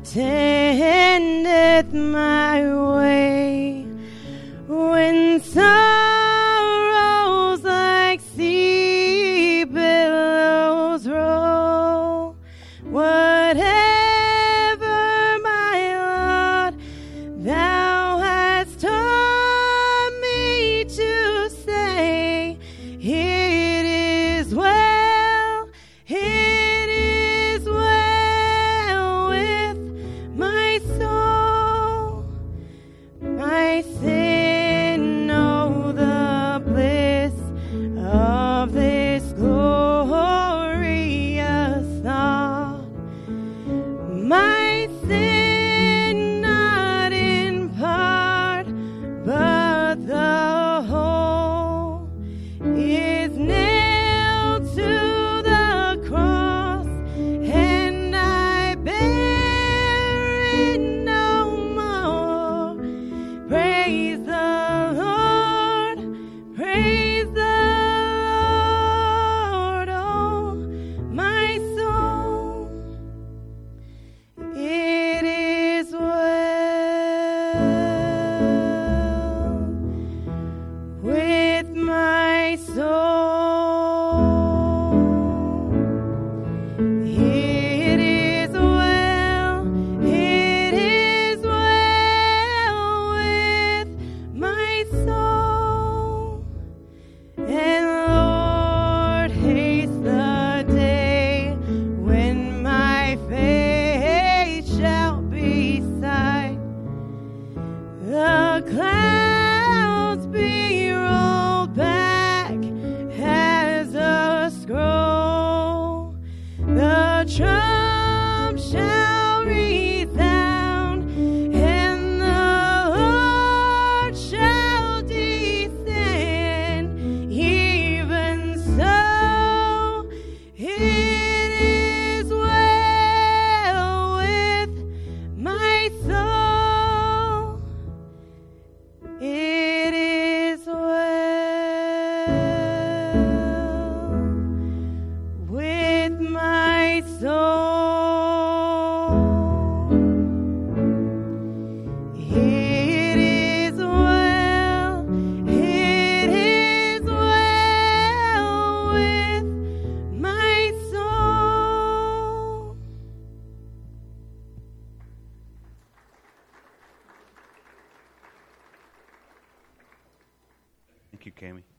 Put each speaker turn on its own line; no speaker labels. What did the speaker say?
attendeth my way. When sorrows like sea billows roll, whatever my Lord thou hast taught me to say, it is well, it is well with my soul. My sin, know the bliss of this glorious thought. My sin, not in part, but the whole, is nailed to the cross, and I bear it no more. Praise the Lord, praise the Lord, oh my soul. It is well with my soul. It is well, it is well with my soul. And Lord, haste the day when my face shall be sight. The clouds be rolled back as a scroll. The trump shall resound, and the Lord shall descend. Even so, it is well with my soul. It is well with my soul. It is well, it is well with my soul.
Thank you, Cami.